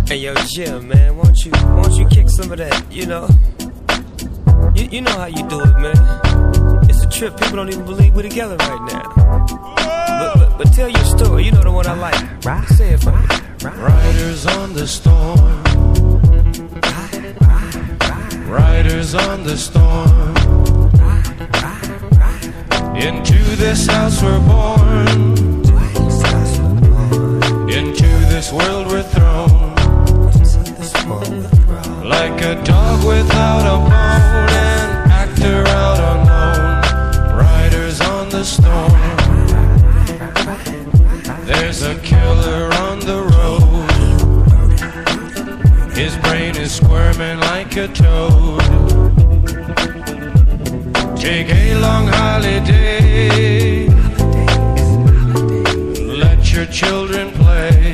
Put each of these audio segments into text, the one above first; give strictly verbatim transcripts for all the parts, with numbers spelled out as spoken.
Hey yo, Jim, man, won't you, won't you kick some of that, you know? You, you know how you do it, man. It's a trip, people don't even believe we're together right now. But, but, but tell your story, you know the one I like. Right. Say it for me. Riders on the storm. Riders on the storm. Into this house we're born. Into this world we're thrown. Like a dog without a bone, an actor out unknown. Riders on the storm. There's a killer on the road. His brain is squirming like a toad. Take a long holiday. Let your children play.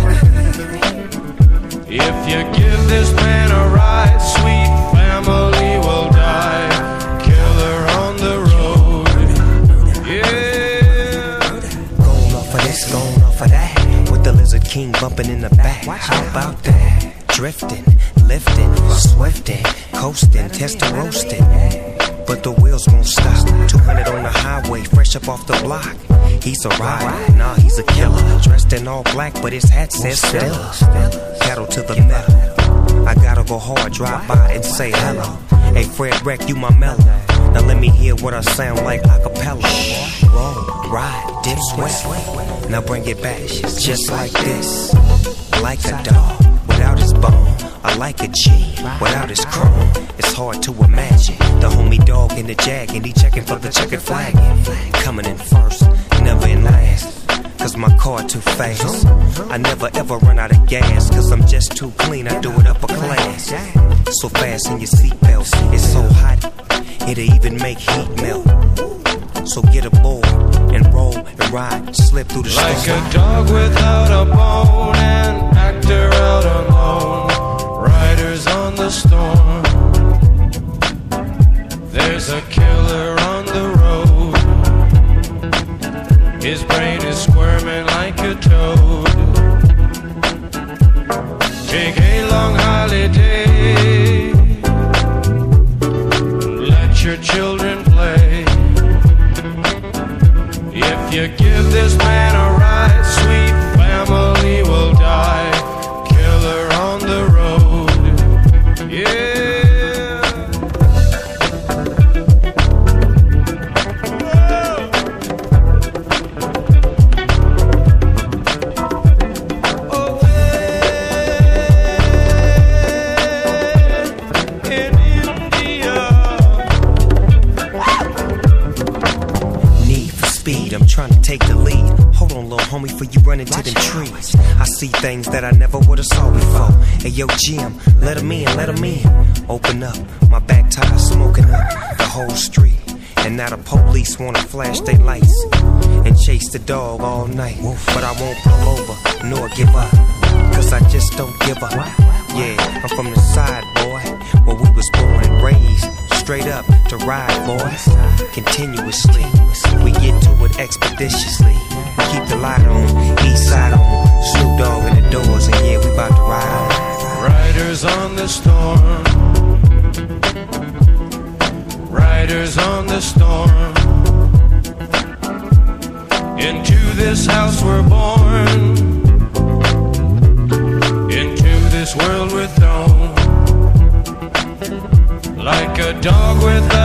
If you give this man a ride, sweet family will die. Killer on the road. Yeah. Going off of this, going off of that. With the Lizard King bumping in the back. How about that? Drifting, lifting, swifting, coasting, testing, roasting. But the wheels won't stop. two hundred on the highway, fresh up off the block. He's a rider, nah, he's a killer. Dressed in all black, but his hat says Stella. Pedal to the metal. I gotta go hard, drive by and say hello. Hey, Fred Wreck, you my mellow. Now let me hear what I sound like a cappella. Roll, ride, dip, sweat. Now bring it back, just like this. Like a dog without his bone. I like a G without his chrome. It's hard to imagine the homie dog in the jag and he checking for the checkered flag. Coming in first, never in last. Cause my car too fast. I never ever run out of gas. Cause I'm just too clean, I do it upper class. So fast in your seatbelts, it's so hot, it'll even make heat melt. So get aboard and roll and ride, slip through the storm. Like a dog without a bone, an actor out alone. Riders on the storm. There's a killer on the road. His brain is squirming like a toad. Take a long holiday. Let your children play. If you give this man a ride, sweet family will die. Killer on the road. Yeah. I'm trying to take the lead. Hold on, little homie, before you run into them trees. I see things that I never would've saw before. Hey, yo, Jim, let him in, let him in. Open up, my back tire smoking up the whole street. And now the police wanna flash their lights and chase the dog all night. But I won't pull over, nor give up, cause I just don't give up. Yeah, I'm from the side, boy, where we was born and raised. Straight up to ride, boys, continuously. We get to it expeditiously. Keep the light on, east side on. Snoop Dogg in the doors, and yeah, we about to ride. Riders on the storm. Riders on the storm. Into this house we're born. Into this world we're thrown. Like a dog without